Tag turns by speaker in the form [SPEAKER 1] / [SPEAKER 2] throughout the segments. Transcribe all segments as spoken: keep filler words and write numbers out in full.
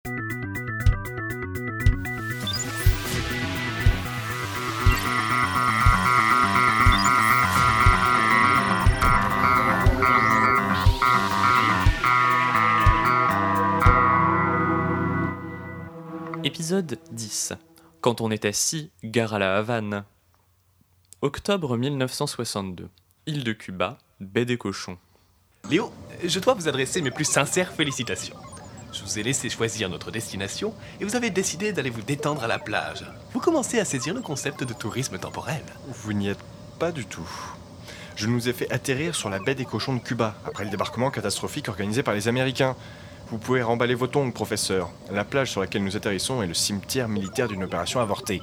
[SPEAKER 1] Épisode dix. Quand on est assis, gare à la Havane. Octobre mille neuf cent soixante-deux. Île de Cuba, baie des Cochons.
[SPEAKER 2] Léo, je dois vous adresser mes plus sincères félicitations. Je vous ai laissé choisir notre destination et vous avez décidé d'aller vous détendre à la plage. Vous commencez à saisir le concept de tourisme temporel.
[SPEAKER 3] Vous n'y êtes pas du tout. Je nous ai fait atterrir sur la baie des Cochons de Cuba, après le débarquement catastrophique organisé par les Américains. Vous pouvez remballer vos tongs, professeur. La plage sur laquelle nous atterrissons est le cimetière militaire d'une opération avortée.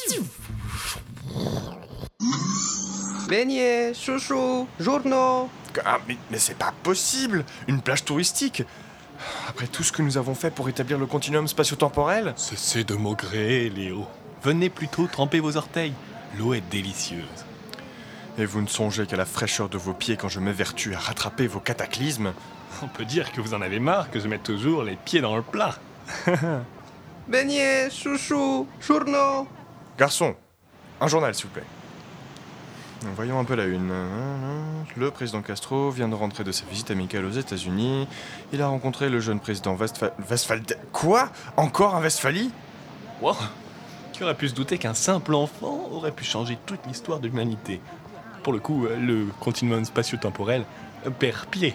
[SPEAKER 4] Beignets, chouchou, journaux.
[SPEAKER 3] Ah, mais, mais c'est pas possible! Une plage touristique! Après tout ce que nous avons fait pour établir le continuum spatio-temporel?
[SPEAKER 2] Cessez de maugréer, Léo. Venez plutôt tremper vos orteils. L'eau est délicieuse.
[SPEAKER 3] Et vous ne songez qu'à la fraîcheur de vos pieds quand je m'évertue à rattraper vos cataclysmes?
[SPEAKER 2] On peut dire que vous en avez marre que je mette toujours les pieds dans le plat.
[SPEAKER 4] Beignets, chouchou, journaux.
[SPEAKER 3] Garçon, un journal s'il vous plaît. Voyons un peu la une. Le président Castro vient de rentrer de sa visite amicale aux États-Unis. Il a rencontré le jeune président Westphal... Westphal... Quoi? Encore un Westphalie?
[SPEAKER 2] Wow. Qui aurait pu se douter qu'un simple enfant aurait pu changer toute l'histoire de l'humanité? Pour le coup, le continuum spatio-temporel perd pied.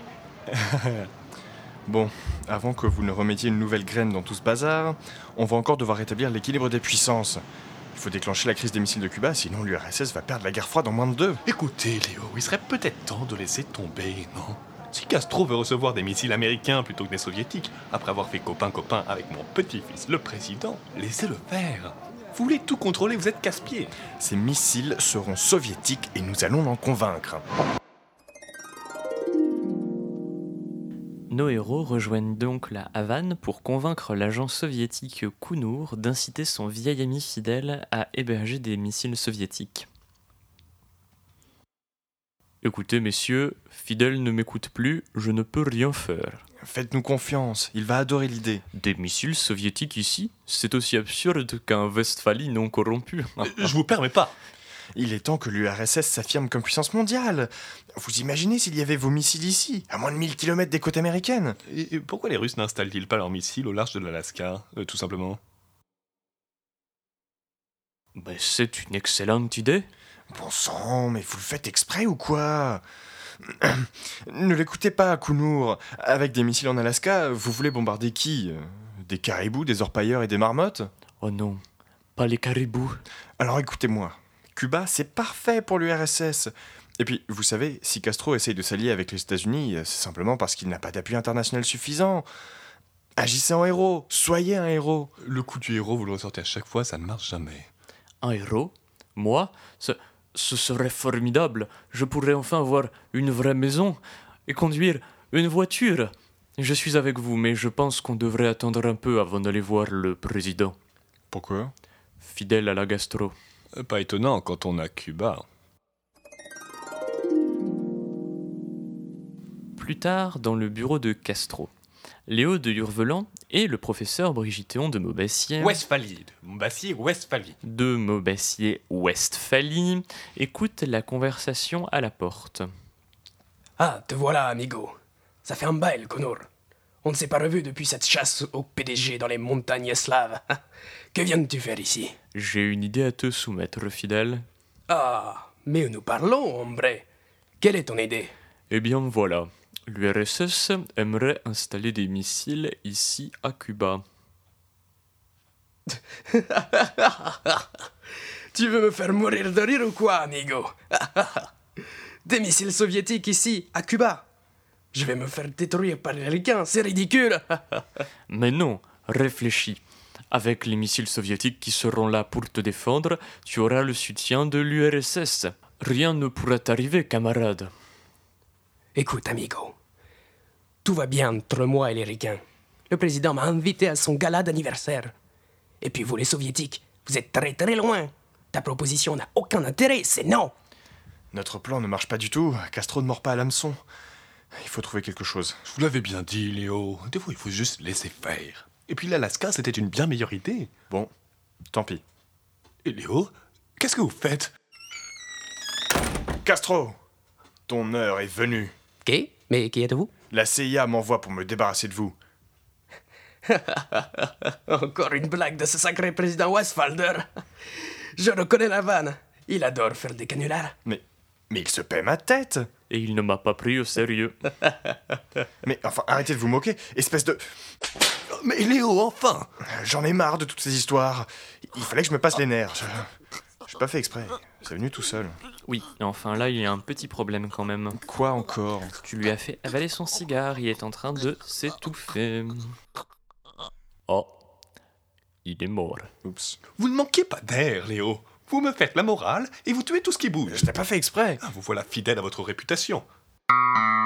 [SPEAKER 3] Bon, avant que vous ne remettiez une nouvelle graine dans tout ce bazar, on va encore devoir rétablir l'équilibre des puissances. Il faut déclencher la crise des missiles de Cuba, sinon l'U R S S va perdre la guerre froide en moins de deux.
[SPEAKER 2] Écoutez, Léo, il serait peut-être temps de laisser tomber, non? Si Castro veut recevoir des missiles américains plutôt que des soviétiques, après avoir fait copain-copain avec mon petit-fils, le président, laissez-le faire. Vous voulez tout contrôler, vous êtes casse-pied.
[SPEAKER 3] Ces missiles seront soviétiques et nous allons l'en convaincre.
[SPEAKER 1] Nos héros rejoignent donc la Havane pour convaincre l'agent soviétique Kounour d'inciter son vieil ami Fidel à héberger des missiles soviétiques. Écoutez, messieurs, Fidel ne m'écoute plus, je ne peux rien faire.
[SPEAKER 3] Faites-nous confiance, il va adorer l'idée.
[SPEAKER 1] Des missiles soviétiques ici? C'est aussi absurde qu'un Westphalie non corrompu.
[SPEAKER 2] Je vous permets pas.
[SPEAKER 3] Il est temps que l'U R S S s'affirme comme puissance mondiale. Vous imaginez s'il y avait vos missiles ici, à moins de mille kilomètres des côtes américaines?
[SPEAKER 2] Et pourquoi les Russes n'installent-ils pas leurs missiles au large de l'Alaska, euh, tout simplement?
[SPEAKER 1] Ben, c'est une excellente idée.
[SPEAKER 3] Bon sang, mais vous le faites exprès ou quoi? Ne l'écoutez pas, Kounour. Avec des missiles en Alaska, vous voulez bombarder qui? Des caribous, des orpailleurs et des marmottes?
[SPEAKER 1] Oh non, pas les caribous.
[SPEAKER 3] Alors écoutez-moi. Cuba, c'est parfait pour l'U R S S. Et puis, vous savez, si Castro essaye de s'allier avec les États-Unis, c'est simplement parce qu'il n'a pas d'appui international suffisant. Agissez en héros, soyez un héros.
[SPEAKER 2] Le coup du héros, vous le ressortez à chaque fois, ça ne marche jamais.
[SPEAKER 1] Un héros? Moi? Ce, ce serait formidable. Je pourrais enfin avoir une vraie maison et conduire une voiture. Je suis avec vous, mais je pense qu'on devrait attendre un peu avant d'aller voir le président.
[SPEAKER 3] Pourquoi?
[SPEAKER 1] Fidèle à la gastro.
[SPEAKER 2] Pas étonnant quand on a Cuba.
[SPEAKER 1] Plus tard, dans le bureau de Castro, Léo de Hurvelan et le professeur Brigittéon de Maubassier...
[SPEAKER 2] Westphalie, Maubassier, Westphalie.
[SPEAKER 1] De Maubassier-Westphalie écoutent la conversation à la porte.
[SPEAKER 4] Ah, te voilà, amigo. Ça fait un bail, Kounour. On ne s'est pas revu depuis cette chasse au P D G dans les montagnes slaves. Que viens-tu faire ici?
[SPEAKER 1] J'ai une idée à te soumettre, Fidèle.
[SPEAKER 4] Ah, mais nous parlons, hombre. Quelle est ton idée?
[SPEAKER 1] Eh bien voilà, l'U R S S aimerait installer des missiles ici à Cuba.
[SPEAKER 4] Tu veux me faire mourir de rire ou quoi, amigo? Des missiles soviétiques ici, à Cuba? Je vais me faire détruire par les Américains, c'est ridicule.
[SPEAKER 1] Mais non, réfléchis. Avec les missiles soviétiques qui seront là pour te défendre, tu auras le soutien de l'U R S S. Rien ne pourra t'arriver, camarade.
[SPEAKER 4] Écoute, amigo, tout va bien entre moi et les Ricains. Le président m'a invité à son gala d'anniversaire. Et puis vous, les soviétiques, vous êtes très très loin. Ta proposition n'a aucun intérêt, c'est non.
[SPEAKER 3] Notre plan ne marche pas du tout. Castro ne mord pas à l'hameçon. Il faut trouver quelque chose.
[SPEAKER 2] Je vous l'avais bien dit, Léo. Des fois, il faut juste laisser faire. Et puis l'Alaska, c'était une bien meilleure idée.
[SPEAKER 3] Bon, tant pis.
[SPEAKER 2] Et Léo, qu'est-ce que vous faites?
[SPEAKER 3] Castro, ton heure est venue.
[SPEAKER 4] Qui? Mais qui êtes-vous?
[SPEAKER 3] La C I A m'envoie pour me débarrasser de vous.
[SPEAKER 4] Encore une blague de ce sacré président Westphalder. Je reconnais la vanne. Il adore faire des canulars.
[SPEAKER 3] Mais, mais il se paie ma tête.
[SPEAKER 1] Et il ne m'a pas pris au sérieux.
[SPEAKER 3] Mais enfin, arrêtez de vous moquer, espèce de...
[SPEAKER 2] Mais Léo, enfin!
[SPEAKER 3] J'en ai marre de toutes ces histoires. Il fallait que je me passe les nerfs. Je... J'ai pas fait exprès. C'est venu tout seul.
[SPEAKER 1] Oui, enfin là, il y a un petit problème quand même.
[SPEAKER 3] Quoi encore?
[SPEAKER 1] Tu lui as fait avaler son cigare, il est en train de s'étouffer. Oh, il est mort.
[SPEAKER 3] Oups.
[SPEAKER 2] Vous ne manquez pas d'air, Léo. Vous me faites la morale et vous tuez tout ce qui bouge.
[SPEAKER 3] Je n'ai pas fait exprès.
[SPEAKER 2] Ah, vous voilà fidèle à votre réputation.